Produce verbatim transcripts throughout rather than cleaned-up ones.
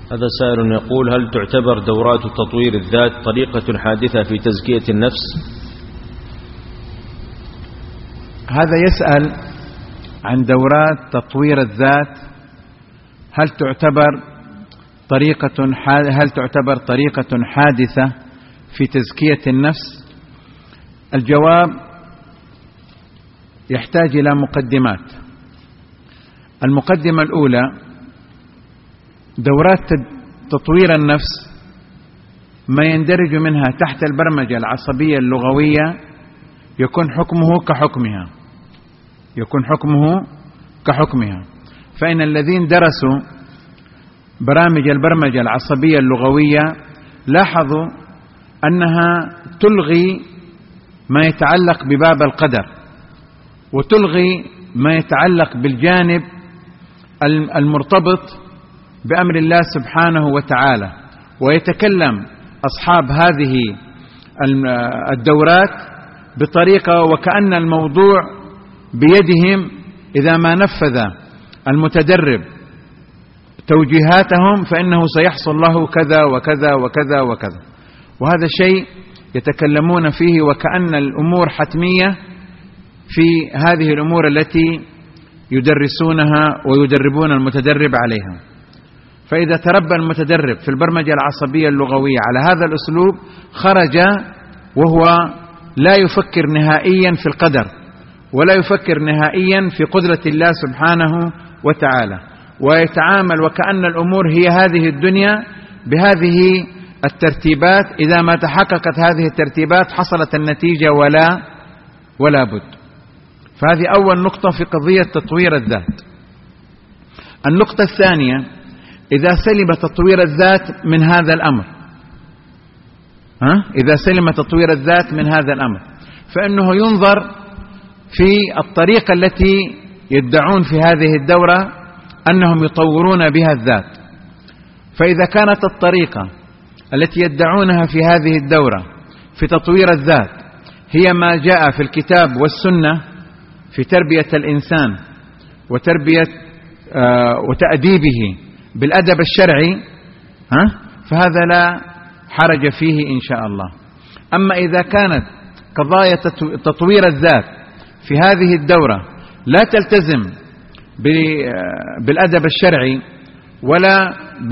هذا سائل يقول: هل تعتبر دورات تطوير الذات طريقة حادثة في تزكية النفس؟ هذا يسأل عن دورات تطوير الذات هل تعتبر طريقة هل تعتبر طريقة حادثة في تزكية النفس؟ الجواب يحتاج إلى مقدمات. المقدمة الأولى: دورات تطوير النفس ما يندرج منها تحت البرمجة العصبية اللغوية يكون حكمه كحكمها يكون حكمه كحكمها فإن الذين درسوا برامج البرمجة العصبية اللغوية لاحظوا أنها تلغي ما يتعلق بباب القدر، وتلغي ما يتعلق بالجانب المرتبط بأمر الله سبحانه وتعالى، ويتكلم أصحاب هذه الدورات بطريقة وكأن الموضوع بيدهم، إذا ما نفذ المتدرب توجيهاتهم فإنه سيحصل له كذا وكذا وكذا وكذا، وهذا شيء يتكلمون فيه وكأن الأمور حتمية في هذه الأمور التي يدرسونها ويدربون المتدرب عليها. فإذا تربى المتدرب في البرمجة العصبية اللغوية على هذا الأسلوب خرج وهو لا يفكر نهائيا في القدر ولا يفكر نهائيا في قدرة الله سبحانه وتعالى، ويتعامل وكأن الأمور هي هذه الدنيا بهذه الترتيبات، إذا ما تحققت هذه الترتيبات حصلت النتيجة ولا ولا بد. فهذه أول نقطة في قضية تطوير الذات. النقطة الثانية: إذا سلم تطوير الذات من هذا الأمر ها؟ إذا سلم تطوير الذات من هذا الأمر فإنه ينظر في الطريقة التي يدعون في هذه الدورة أنهم يطورون بها الذات. فإذا كانت الطريقة التي يدعونها في هذه الدورة في تطوير الذات هي ما جاء في الكتاب والسنة في تربية الإنسان وتربية آه وتأديبه بالأدب الشرعي ها؟ فهذا لا حرج فيه إن شاء الله. أما إذا كانت قضايا تطوير الذات في هذه الدورة لا تلتزم بالأدب الشرعي ولا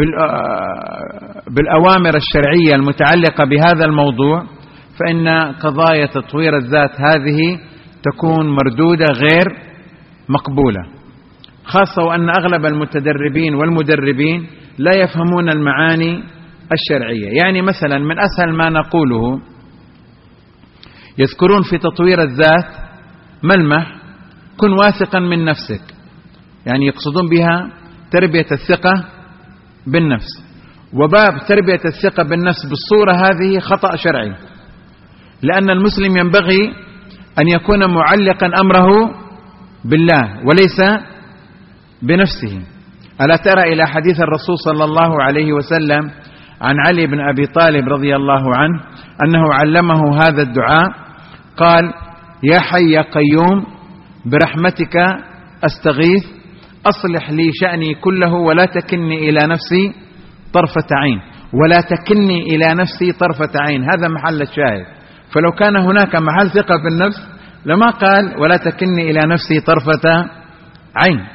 بالأوامر الشرعية المتعلقة بهذا الموضوع، فإن قضايا تطوير الذات هذه تكون مردودة غير مقبولة، خاصة وأن أغلب المتدربين والمدربين لا يفهمون المعاني الشرعية. يعني مثلا من أسهل ما نقوله يذكرون في تطوير الذات ملمح: كن واثقا من نفسك، يعني يقصدون بها تربية الثقة بالنفس. وباب تربية الثقة بالنفس بالصورة هذه خطأ شرعي، لأن المسلم ينبغي أن يكون معلقا أمره بالله وليس بنفسه. ألا ترى إلى حديث الرسول صلى الله عليه وسلم عن علي بن أبي طالب رضي الله عنه أنه علمه هذا الدعاء، قال: يا حي يا قيوم برحمتك أستغيث أصلح لي شأني كله ولا تكلني إلى نفسي طرفة عين. ولا تكلني إلى نفسي طرفة عين، هذا محل الشاهد. فلو كان هناك محل ثقة في النفس لما قال ولا تكلني إلى نفسي طرفة عين.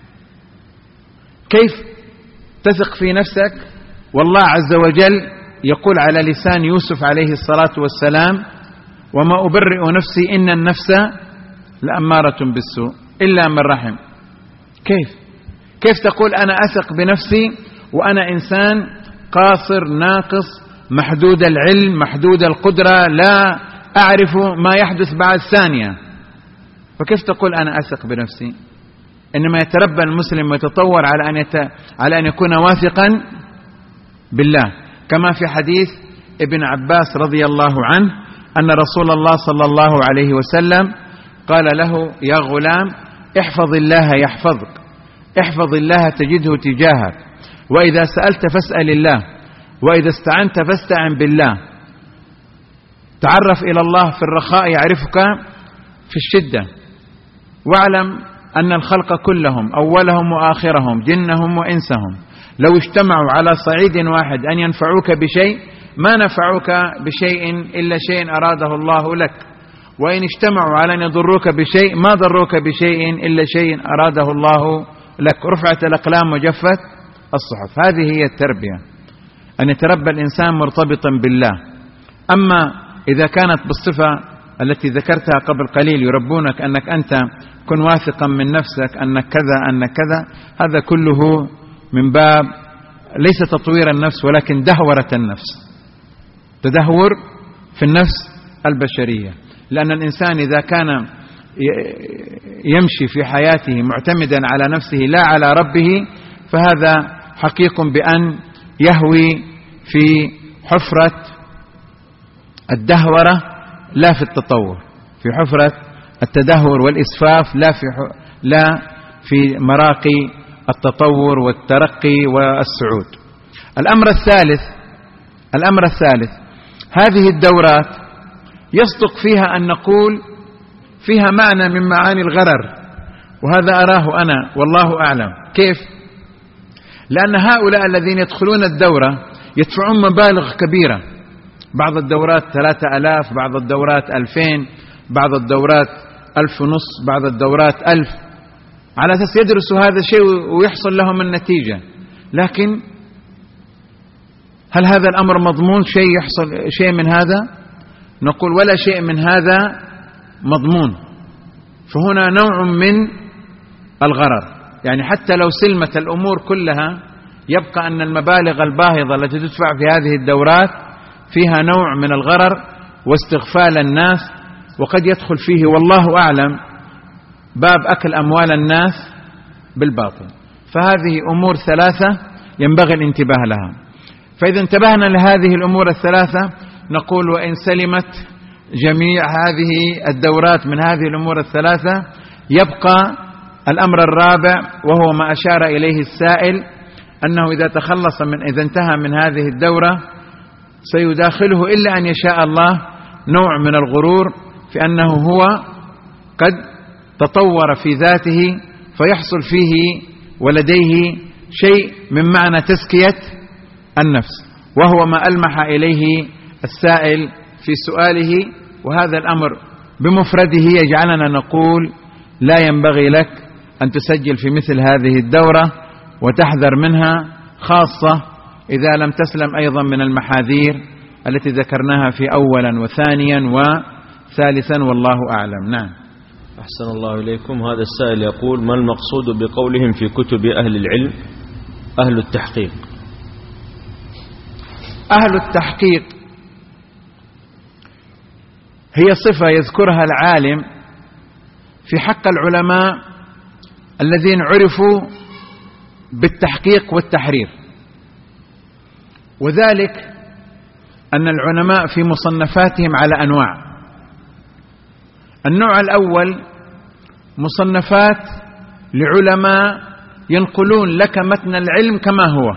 كيف تثق في نفسك والله عز وجل يقول على لسان يوسف عليه الصلاة والسلام: وما أبرئ نفسي إن النفس لأمارة بالسوء إلا من رحم. كيف كيف تقول أنا أثق بنفسي وأنا إنسان قاصر ناقص محدود العلم محدود القدرة لا أعرف ما يحدث بعد ثانية؟ فكيف تقول أنا أثق بنفسي؟ إنما يتربى المسلم ويتطور على أن يت... على أن يكون واثقا بالله، كما في حديث ابن عباس رضي الله عنه أن رسول الله صلى الله عليه وسلم قال له: يا غلام احفظ الله يحفظك، احفظ الله تجده تجاهك، وإذا سألت فاسأل الله، وإذا استعنت فاستعن بالله، تعرف إلى الله في الرخاء يعرفك في الشدة، واعلم أن الخلق كلهم أولهم وآخرهم جنهم وإنسهم لو اجتمعوا على صعيد واحد أن ينفعوك بشيء ما نفعوك بشيء إلا شيء أراده الله لك، وإن اجتمعوا على أن يضروك بشيء ما ضروك بشيء إلا شيء أراده الله لك. رفعت الأقلام وجفت الصحف. هذه هي التربية، أن يتربى الإنسان مرتبطا بالله. أما إذا كانت بالصفة التي ذكرتها قبل قليل، يربونك أنك أنت كن واثقا من نفسك، أنك كذا أنك كذا، هذا كله من باب ليس تطوير النفس ولكن دهورة النفس، تدهور في النفس البشرية. لأن الإنسان إذا كان يمشي في حياته معتمدا على نفسه لا على ربه، فهذا حقيق بأن يهوي في حفرة الدهورة لا في التطور، في حفرة التدهور والإسفاف لا في لا في مراقي التطور والترقي والسعود. الأمر الثالث الأمر الثالث هذه الدورات يصدق فيها أن نقول فيها معنى من معاني الغرر، وهذا أراه أنا والله أعلم. كيف؟ لأن هؤلاء الذين يدخلون الدورة يدفعون مبالغ كبيرة، بعض الدورات ثلاثة ألاف، بعض الدورات ألفين، بعض الدورات ألف ونص، بعض الدورات ألف، على أساس يدرسوا هذا الشيء ويحصل لهم النتيجة. لكن هل هذا الأمر مضمون شيء يحصل شيء من هذا؟ نقول ولا شيء من هذا مضمون. فهنا نوع من الغرر، يعني حتى لو سلمت الأمور كلها يبقى أن المبالغ الباهظة التي تدفع في هذه الدورات فيها نوع من الغرر واستغفال الناس، وقد يدخل فيه والله أعلم باب أكل أموال الناس بالباطل. فهذه أمور ثلاثة ينبغي الانتباه لها. فإذا انتبهنا لهذه الأمور الثلاثة نقول وإن سلمت جميع هذه الدورات من هذه الأمور الثلاثة يبقى الأمر الرابع، وهو ما أشار إليه السائل، أنه إذا تخلص من إذا انتهى من هذه الدورة سيداخله إلا أن يشاء الله نوع من الغرور في أنه هو قد تطور في ذاته فيحصل فيه ولديه شيء من معنى تزكية النفس، وهو ما ألمح إليه السائل في سؤاله. وهذا الأمر بمفرده يجعلنا نقول لا ينبغي لك أن تسجل في مثل هذه الدورة وتحذر منها، خاصة إذا لم تسلم أيضا من المحاذير التي ذكرناها في أولا وثانيا وثالثا والله أعلم. نعم. أحسن الله إليكم. هذا السائل يقول: ما المقصود بقولهم في كتب أهل العلم أهل التحقيق؟ أهل التحقيق هي صفة يذكرها العالم في حق العلماء الذين عرفوا بالتحقيق والتحرير، وذلك أن العلماء في مصنفاتهم على أنواع. النوع الأول مصنفات لعلماء ينقلون لك متن العلم كما هو،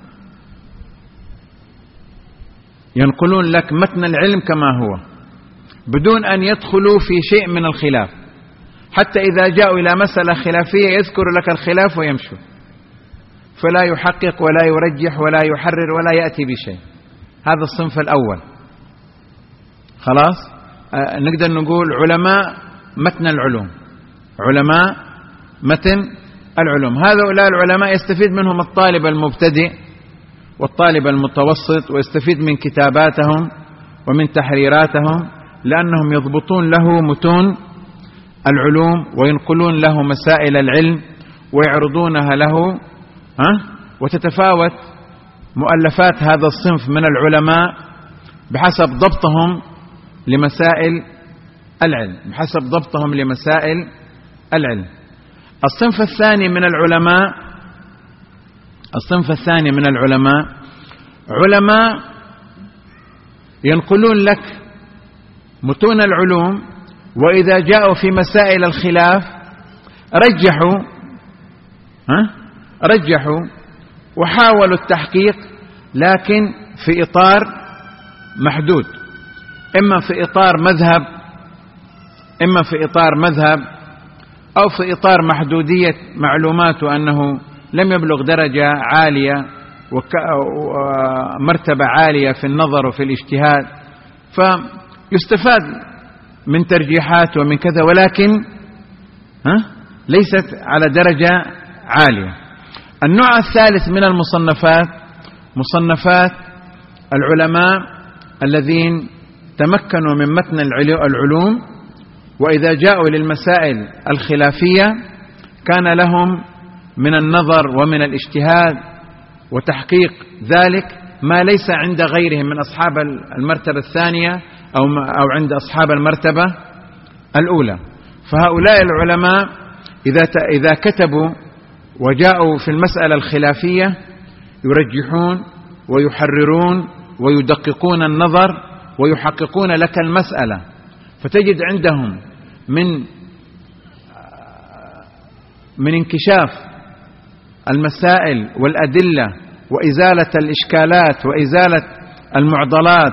ينقلون لك متن العلم كما هو بدون أن يدخلوا في شيء من الخلاف، حتى إذا جاءوا إلى مسألة خلافية يذكر لك الخلاف ويمشوا، فلا يحقق ولا يرجح ولا يحرر ولا يأتي بشيء. هذا الصنف الأول. خلاص آه نقدر نقول علماء متن العلوم، علماء متن العلوم. هؤلاء العلماء يستفيد منهم الطالب المبتدئ والطالب المتوسط، ويستفيد من كتاباتهم ومن تحريراتهم، لأنهم يضبطون له متون العلوم وينقلون له مسائل العلم ويعرضونها له. ها؟ وتتفاوت مؤلفات هذا الصنف من العلماء بحسب ضبطهم لمسائل العلم، بحسب ضبطهم لمسائل العلم. الصنف الثاني من العلماء الصنف الثاني من العلماء علماء ينقلون لك متون العلوم، وإذا جاءوا في مسائل الخلاف رجحوا ها رجحوا وحاولوا التحقيق، لكن في إطار محدود، إما في إطار مذهب إما في إطار مذهب أو في إطار محدودية معلوماته أنه لم يبلغ درجة عالية ومرتبة عالية في النظر وفي الاجتهاد، فيستفاد من ترجيحات ومن كذا، ولكن ها ليست على درجة عالية. النوع الثالث من المصنفات مصنفات العلماء الذين تمكنوا من متن العلوم، وإذا جاءوا للمسائل الخلافية كان لهم من النظر ومن الاجتهاد وتحقيق ذلك ما ليس عند غيرهم من أصحاب المرتبة الثانية أو أو عند أصحاب المرتبة الأولى. فهؤلاء العلماء إذا إذا كتبوا وجاءوا في المسألة الخلافية يرجحون ويحررون ويدققون النظر ويحققون لك المسألة، فتجد عندهم من من انكشاف المسائل والأدلة وإزالة الإشكالات وإزالة المعضلات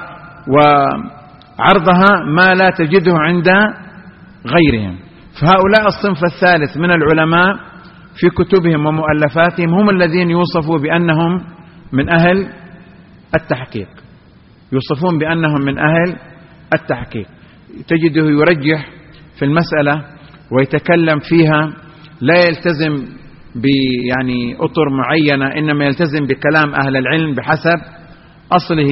وعرضها ما لا تجده عند غيرهم. فهؤلاء الصنف الثالث من العلماء في كتبهم ومؤلفاتهم هم الذين يوصفوا بأنهم من أهل التحقيق، يوصفون بأنهم من أهل التحقيق. تجده يرجح في المسألة ويتكلم فيها، لا يلتزم يعني أطر معينة، إنما يلتزم بكلام أهل العلم بحسب أصله،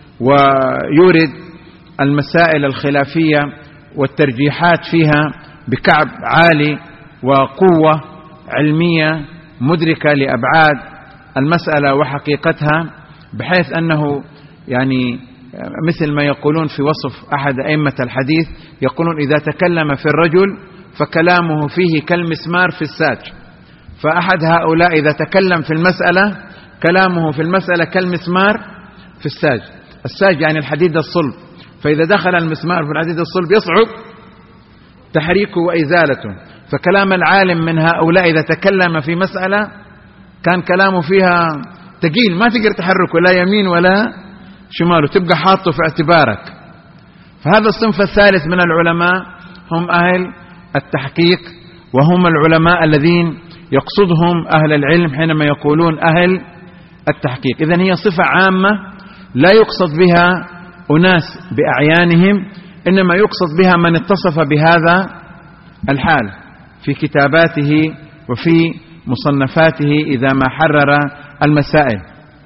ويورد المسائل الخلافية والترجيحات فيها بكعب عالي وقوة علمية مدركة لأبعاد المسألة وحقيقتها، بحيث أنه يعني مثل ما يقولون في وصف أحد أئمة الحديث، يقولون إذا تكلم في الرجل فكلامه فيه كالمسمار في الساج. فأحد هؤلاء إذا تكلم في المسألة كلامه في المسألة كالمسمار في الساج. الساج يعني الحديد الصلب، فإذا دخل المسمار في الحديد الصلب يصعب تحريكه وإزالته. فكلام العالم من هؤلاء إذا تكلم في مسألة كان كلامه فيها تقيل، ما تقدر تحركه لا يمين ولا شمال، وتبقى حاطه في اعتبارك. فهذا الصنف الثالث من العلماء هم أهل التحقيق، وهم العلماء الذين يقصدهم أهل العلم حينما يقولون أهل التحقيق. إذن هي صفة عامة لا يقصد بها أناس بأعيانهم، إنما يقصد بها من اتصف بهذا الحال في كتاباته وفي مصنفاته إذا ما حرر المسائل.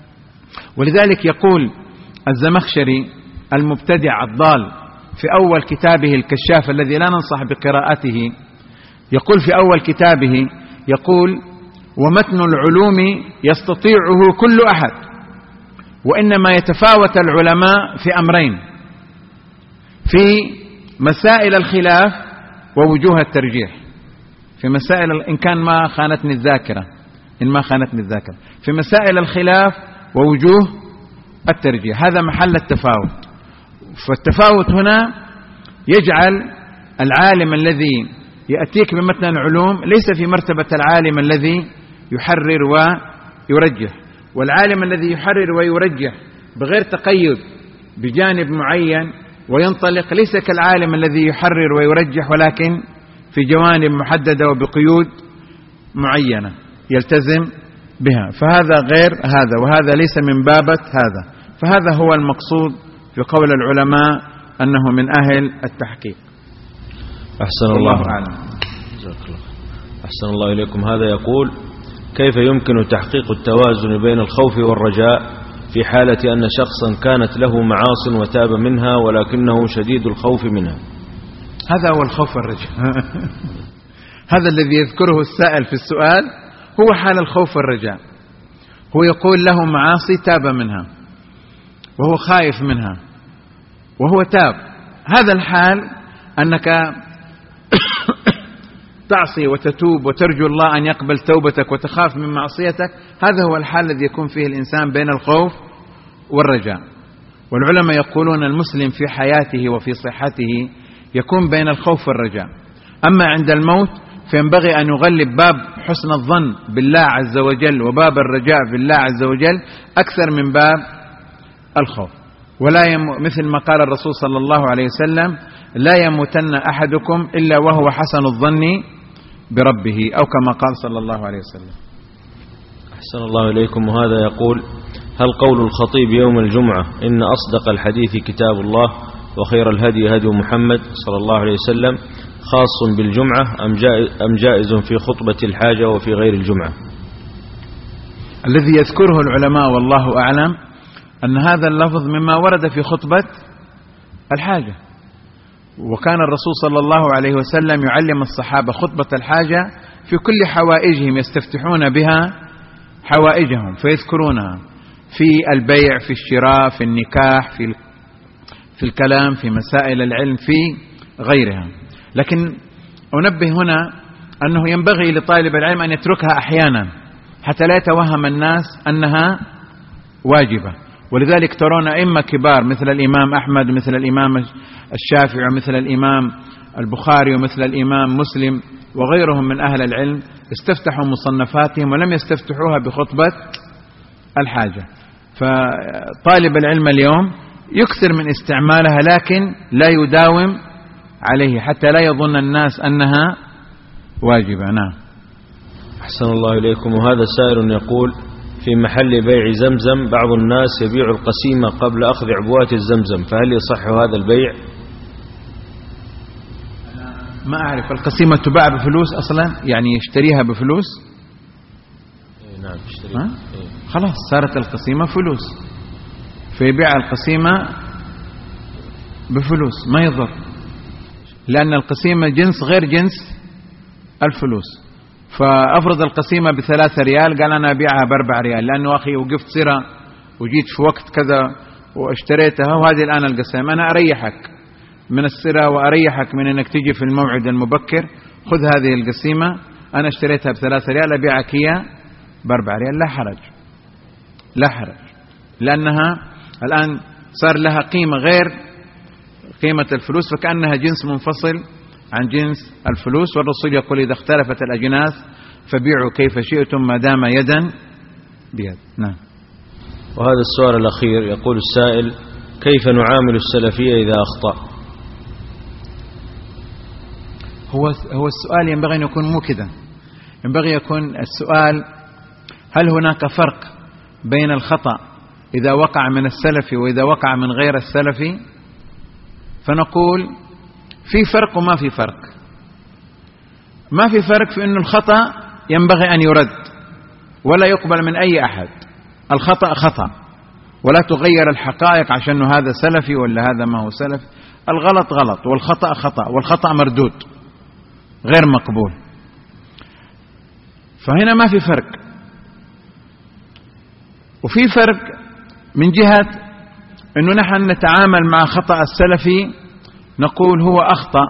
ولذلك يقول الزمخشري المبتدع الضال في أول كتابه الكشاف الذي لا ننصح بقراءته، يقول في أول كتابه يقول: ومتن العلوم يستطيعه كل أحد، وإنما يتفاوت العلماء في أمرين: في مسائل الخلاف ووجوه الترجيح. في مسائل إن كان ما خانتني الذاكرة إن ما خانتني الذاكرة في مسائل الخلاف ووجوه الترجيح، هذا محل التفاوت. فالتفاوت هنا يجعل العالم الذي يأتيك بمتن العلوم ليس في مرتبة العالم الذي يحرر ويرجح، والعالم الذي يحرر ويرجح بغير تقيد بجانب معين وينطلق ليس كالعالم الذي يحرر ويرجح ولكن في جوانب محددة وبقيود معينة يلتزم بها. فهذا غير هذا، وهذا ليس من بابة هذا. فهذا هو المقصود في قول العلماء أنه من أهل التحقيق. أحسن الله أعلم. أحسن الله إليكم. هذا يقول: كيف يمكن تحقيق التوازن بين الخوف والرجاء في حالة أن شخصا كانت له معاص وتاب منها ولكنه شديد الخوف منها؟ هذا هو الخوف والرجاء. هذا الذي يذكره السائل في السؤال هو حال الخوف والرجاء. هو يقول له معاصي تاب منها وهو خايف منها وهو تاب. هذا الحال أنك تعصي وتتوب وترجو الله أن يقبل توبتك وتخاف من معصيتك، هذا هو الحال الذي يكون فيه الإنسان بين الخوف والرجاء. والعلماء يقولون المسلم في حياته وفي صحته يكون بين الخوف والرجاء. أما عند الموت فينبغي أن يغلب باب حسن الظن بالله عز وجل وباب الرجاء بالله عز وجل أكثر من باب الخوف. ولا يم... مثل ما قال الرسول صلى الله عليه وسلم: لا يموتن أحدكم إلا وهو حسن الظن بربه، أو كما قال صلى الله عليه وسلم. أحسن الله إليكم. وهذا يقول: هل قول الخطيب يوم الجمعة إن أصدق الحديث كتاب الله وخير الهدي هدي محمد صلى الله عليه وسلم خاص بالجمعة أم جائز في خطبة الحاجة وفي غير الجمعة؟ الذي يذكره العلماء والله أعلم أن هذا اللفظ مما ورد في خطبة الحاجة، وكان الرسول صلى الله عليه وسلم يعلم الصحابة خطبة الحاجة في كل حوائجهم، يستفتحون بها حوائجهم فيذكرونها في البيع، في الشراء، في النكاح، في في الكلام، في مسائل العلم، في غيرها. لكن أنبه هنا أنه ينبغي لطالب العلم أن يتركها أحيانا حتى لا يتوهم الناس أنها واجبة. ولذلك ترون أئمة كبار مثل الإمام أحمد ومثل الإمام الشافعي ومثل الإمام البخاري ومثل الإمام مسلم وغيرهم من أهل العلم استفتحوا مصنفاتهم ولم يستفتحوها بخطبة الحاجة. فطالب العلم اليوم يكثر من استعمالها لكن لا يداوم عليه حتى لا يظن الناس أنها واجبة. نعم. أحسن الله إليكم. وهذا سائل يقول: في محل بيع زمزم بعض الناس يبيع القسيمة قبل أخذ عبوات الزمزم، فهل يصح هذا البيع؟ ما أعرف. القسيمة تباع بفلوس أصلا، يعني يشتريها بفلوس؟ إيه نعم يشتريها. إيه؟ خلاص صارت القسيمة فلوس، فيبيع القسيمة بفلوس ما يضر، لأن القسيمة جنس غير جنس الفلوس. فأفرض القسيمة بثلاثة ريال، قال أنا أبيعها بأربع ريال لأنه أخي وقفت سرة وجيت في وقت كذا واشتريتها، وهذه الآن القسيمة أنا أريحك من السرة وأريحك من أنك تجي في الموعد المبكر، خذ هذه القسيمة أنا اشتريتها بثلاثة ريال أبيعك هي بأربع ريال، لا حرج لا حرج، لأنها الآن صار لها قيمة غير قيمة الفلوس، فكأنها جنس منفصل عن جنس الفلوس. والرسول يقول: إذا اختلفت الأجناس فبيعوا كيف شئتم ما دام يدا بيد. نعم. وهذا السؤال الأخير يقول السائل: كيف نعامل السلفية إذا أخطأ؟ هو هو السؤال ينبغي أن يكون مو كذا، ينبغي يكون السؤال: هل هناك فرق بين الخطأ إذا وقع من السلفي وإذا وقع من غير السلفي؟ فنقول في فرق وما في فرق. ما في فرق في أن الخطأ ينبغي أن يرد ولا يقبل من أي أحد. الخطأ خطأ ولا تغير الحقائق عشان هذا سلفي ولا هذا ما هو سلفي. الغلط غلط والخطأ خطأ والخطأ مردود غير مقبول. فهنا ما في فرق. وفي فرق من جهة أنه نحن نتعامل مع خطأ السلفي، نقول هو أخطأ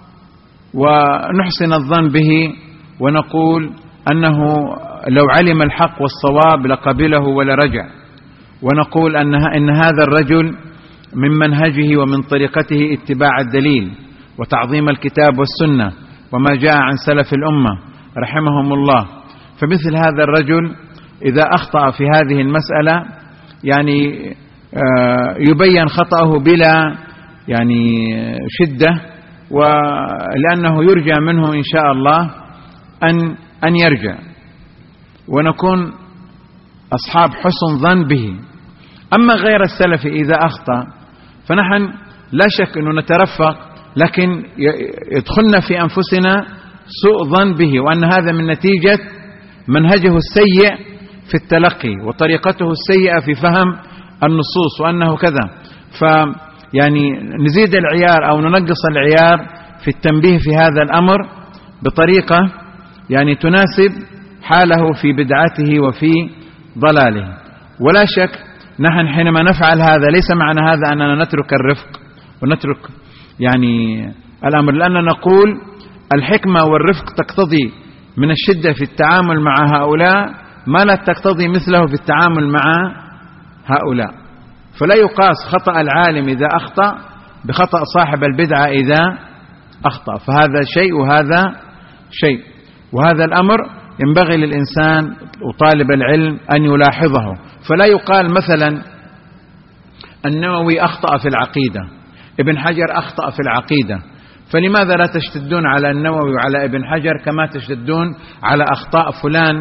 ونحسن الظن به، ونقول أنه لو علم الحق والصواب لقبله ولا رجع، ونقول أنها إن هذا الرجل من منهجه ومن طريقته اتباع الدليل وتعظيم الكتاب والسنة وما جاء عن سلف الأمة رحمهم الله. فمثل هذا الرجل إذا أخطأ في هذه المسألة يعني يبين خطأه بلا يعني شدة، ولأنه يرجى منه إن شاء الله أن أن يرجع، ونكون أصحاب حسن ظن به. أما غير السلفي إذا أخطأ فنحن لا شك أنه نترفق، لكن يدخلنا في أنفسنا سوء ظن به، وأن هذا من نتيجة منهجه السيء في التلقي وطريقته السيئة في فهم النصوص وأنه كذا. فيعني نزيد العيار أو ننقص العيار في التنبيه في هذا الأمر بطريقة يعني تناسب حاله في بدعته وفي ضلاله. ولا شك نحن حينما نفعل هذا ليس معنى هذا أننا نترك الرفق ونترك يعني الأمر، لأننا نقول الحكمة والرفق تقتضي من الشدة في التعامل مع هؤلاء ما لا تقتضي مثله في التعامل مع هؤلاء. فلا يقاس خطأ العالم إذا أخطأ بخطأ صاحب البدعة إذا أخطأ، فهذا شيء وهذا شيء. وهذا الأمر ينبغي للإنسان وطالب العلم أن يلاحظه. فلا يقال مثلا النووي أخطأ في العقيدة، ابن حجر أخطأ في العقيدة، فلماذا لا تشتدون على النووي وعلى ابن حجر كما تشتدون على أخطاء فلان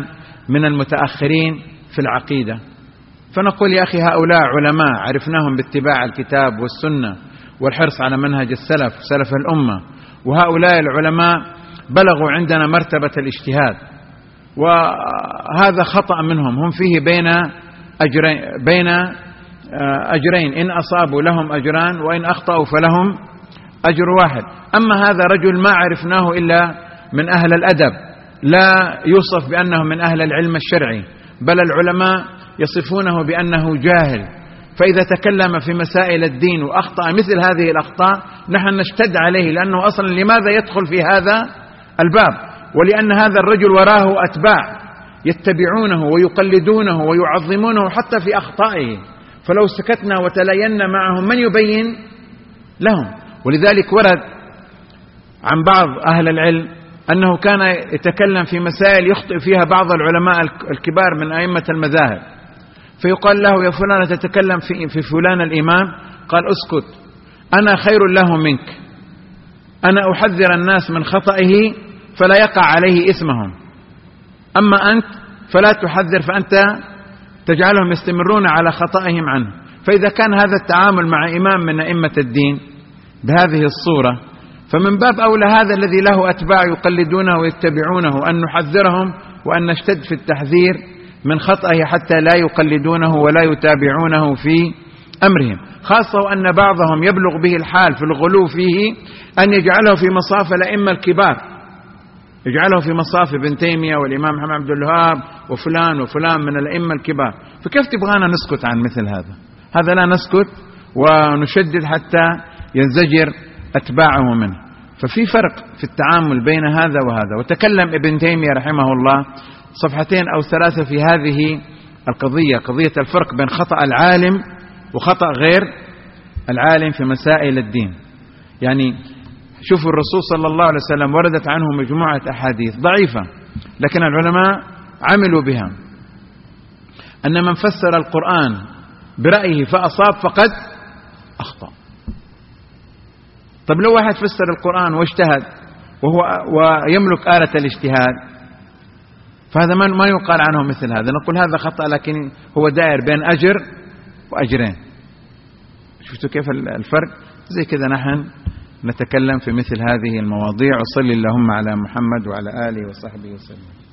من المتأخرين في العقيدة. فنقول يا أخي هؤلاء علماء عرفناهم باتباع الكتاب والسنة والحرص على منهج السلف سلف الأمة، وهؤلاء العلماء بلغوا عندنا مرتبة الاجتهاد، وهذا خطأ منهم، هم فيه بين أجرين, بين أجرين إن أصابوا لهم أجران وإن أخطأوا فلهم أجر واحد. أما هذا رجل ما عرفناه إلا من أهل الأدب، لا يوصف بأنه من أهل العلم الشرعي، بل العلماء يصفونه بأنه جاهل. فإذا تكلم في مسائل الدين وأخطأ مثل هذه الأخطاء نحن نشتد عليه، لأنه أصلا لماذا يدخل في هذا الباب؟ ولأن هذا الرجل وراه أتباع يتبعونه ويقلدونه ويعظمونه حتى في أخطائه، فلو سكتنا وتلاينا معهم من يبين لهم؟ ولذلك ورد عن بعض أهل العلم أنه كان يتكلم في مسائل يخطئ فيها بعض العلماء الكبار من أئمة المذاهب، فيقال له يا فلان تتكلم في, في فلان الإمام، قال اسكت، أنا خير له منك، أنا أحذر الناس من خطئه فلا يقع عليه إثمهم، أما أنت فلا تحذر فأنت تجعلهم يستمرون على خطئهم عنه. فإذا كان هذا التعامل مع إمام من أئمة الدين بهذه الصورة، فمن باب أولى هذا الذي له أتباع يقلدونه ويتبعونه أن نحذرهم وأن نشتد في التحذير من خطئه حتى لا يقلدونه ولا يتابعونه في أمرهم، خاصة أن بعضهم يبلغ به الحال في الغلو فيه أن يجعله في مصاف الأئمة الكبار، يجعله في مصاف ابن تيمية والإمام محمد عبد الوهاب وفلان وفلان من الأئمة الكبار. فكيف تبغانا نسكت عن مثل هذا؟ هذا لا نسكت ونشدد حتى ينزجر أتباعه منه. ففي فرق في التعامل بين هذا وهذا. وتكلم ابن تيمية رحمه الله صفحتين أو ثلاثة في هذه القضية، قضية الفرق بين خطأ العالم وخطأ غير العالم في مسائل الدين. يعني شوفوا الرسول صلى الله عليه وسلم وردت عنه مجموعة أحاديث ضعيفة لكن العلماء عملوا بها، أن من فسر القرآن برأيه فأصاب فقد أخطأ. طب لو واحد فسر القرآن واجتهد وهو ويملك آلة الاجتهاد فهذا ما يقال عنه مثل هذا، نقول هذا خطأ لكن هو دائر بين أجر وأجرين. شفتوا كيف الفرق؟ زي كذا نحن نتكلم في مثل هذه المواضيع. وصلي اللهم على محمد وعلى آله وصحبه وسلم.